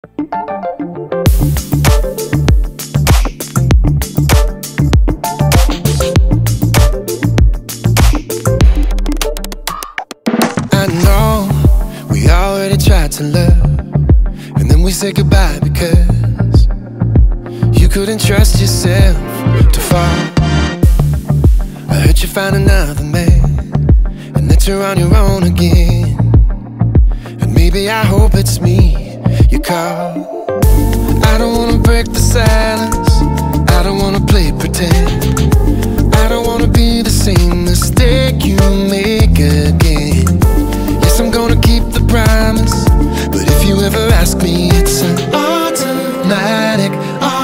I know we already tried to love, and then we said goodbye because you couldn't trust yourself to fall. I heard you found another man, and that you're on your own again. And maybe I hope it's me you call. I don't wanna break the silence, I don't wanna play pretend, I don't wanna be the same mistake you make again. Yes, I'm gonna keep the promise, but if you ever ask me, it's an automatic.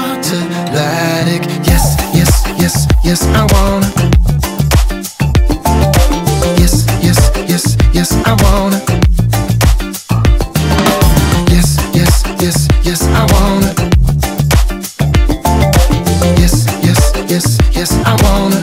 Yes, yes, yes, yes, I wanna. Yes, yes, yes, yes, I wanna. Yes, yes, yes, yes, I wanna. Yes, yes, yes, yes, I wanna.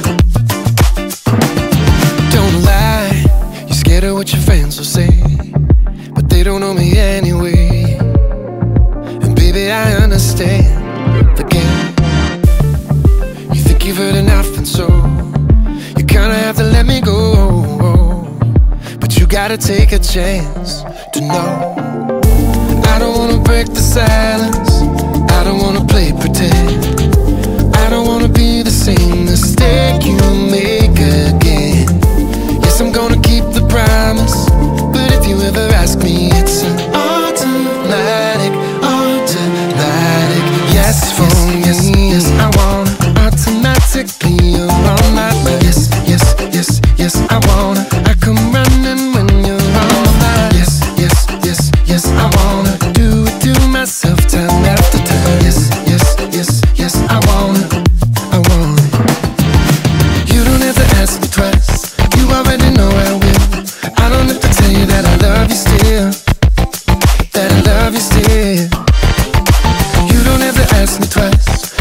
Don't lie, you're scared of what your friends will say, but they don't know me anyway. And baby, I understand the game. You think you've heard enough, and so you kinda have to let me go. But you gotta take a chance to know. I don't wanna break the silence, I don't wanna play pretend, I don't wanna be the same mistake you make again. Yes, I'm gonna keep the promise, but if you ever ask me, it's an automatic. Yes, for me, yes, I wanna. Automatically, you're on my mind. Yes, yes, yes, yes, I wanna. I come running when you're on my mind. Yes, yes, yes, yes, I wanna. Do it to myself time after time. Yes, yes, yes, yes, I wanna. I want it. You don't have to ask me twice, you already know I will. I don't have to tell you that I love you still, that I love you still. You don't have to ask me twice,